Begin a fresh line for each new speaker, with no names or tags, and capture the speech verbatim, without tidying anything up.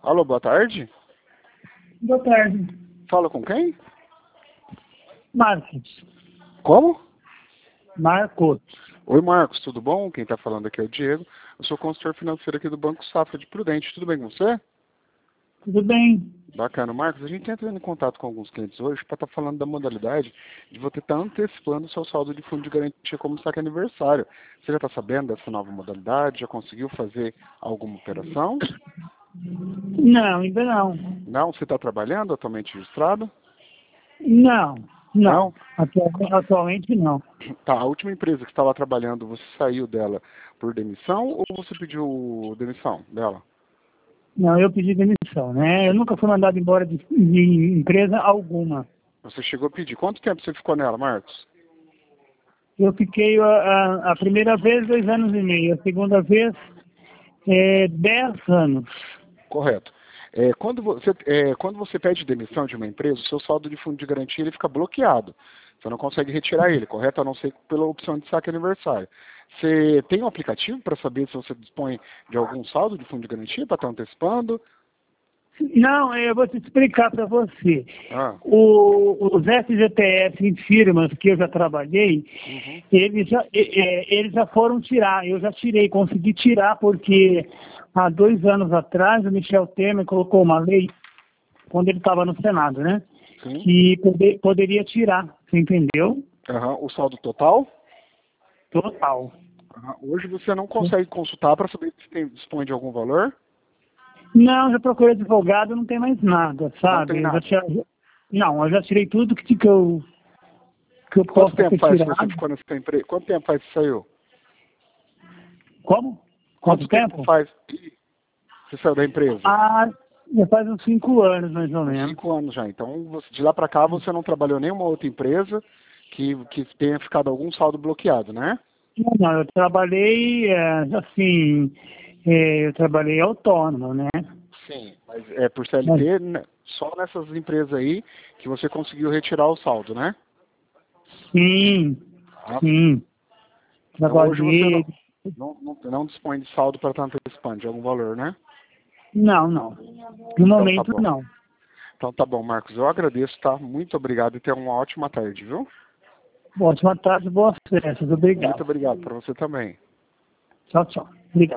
Alô, boa tarde.
Boa tarde.
Fala com quem?
Marcos.
Como?
Marcos.
Oi, Marcos, tudo bom? Quem está falando aqui é o Diego. Eu sou consultor financeiro aqui do Banco Safra de Prudente. Tudo bem com você?
Tudo bem?
Bacana. Marcos, a gente entra em contato com alguns clientes hoje para estar falando da modalidade de você estar antecipando o seu saldo de fundo de garantia como saque aniversário. Você já está sabendo dessa nova modalidade? Já conseguiu fazer alguma operação?
Não, ainda não.
Não? Você está trabalhando atualmente registrado?
Não, não.
Não?
Atualmente, atualmente não.
Tá, a última empresa que estava trabalhando, você saiu dela por demissão ou você pediu demissão dela?
Não, eu pedi demissão, né? Eu nunca fui mandado embora de, de empresa alguma.
Você chegou a pedir. Quanto tempo você ficou nela, Marcos?
Eu fiquei a, a, a primeira vez dois anos e meio, a segunda vez é, dez anos.
Correto. É, quando, você, é, quando você pede demissão de uma empresa, o seu saldo de fundo de garantia ele fica bloqueado. Você não consegue retirar ele, correto? A não ser pela opção de saque aniversário. Você tem um aplicativo para saber se você dispõe de algum saldo de fundo de garantia para estar antecipando?
Não, eu vou te explicar para você.
Ah.
O, os F G T S em firmas que eu já trabalhei,
Uhum.
eles, já, é, eles já foram tirar. Eu já tirei, consegui tirar porque há dois anos atrás o Michel Temer colocou uma lei, quando ele estava no Senado, né?
Sim.
Que poder, poderia tirar, você entendeu?
Uhum. O saldo total?
Total.
Uhum. Hoje você não consegue consultar para saber se tem, dispõe de algum valor?
Não, já procurei advogado, não tem mais nada, sabe?
Não tem
Eu já
nada.
tirei, não, eu já tirei tudo que, que eu, que eu
Quanto
posso ter
tempo faz que
tirado.
você ficou nessa empresa? Quanto tempo faz que saiu?
Como?
Quanto,
Quanto
tempo?
tempo?
faz que você saiu da empresa?
Ah, já faz uns cinco anos, mais ou
Uns
menos.
cinco anos já. Então, você- de lá para cá, você não trabalhou em nenhuma outra empresa que, que tenha ficado algum saldo bloqueado, né?
Não, não, eu trabalhei, é, assim, é, eu trabalhei autônomo, né?
Sim. Mas é por C L
Mas,
T, né, só nessas empresas aí que você conseguiu retirar o saldo, né?
sim,
Ah, sim.
sim,
Então, hoje você
trabalhei.
não, não, não, não dispõe de saldo para estar antecipando de algum valor, né?
Não, não. No
Então, tá
momento,
bom.
não.
Então, tá bom, Marcos. Eu agradeço, tá? Muito obrigado e tenha uma ótima tarde, viu?
Ótima tarde, boas festas,
Muito
obrigado.
obrigado para você também.
Tchau, tchau.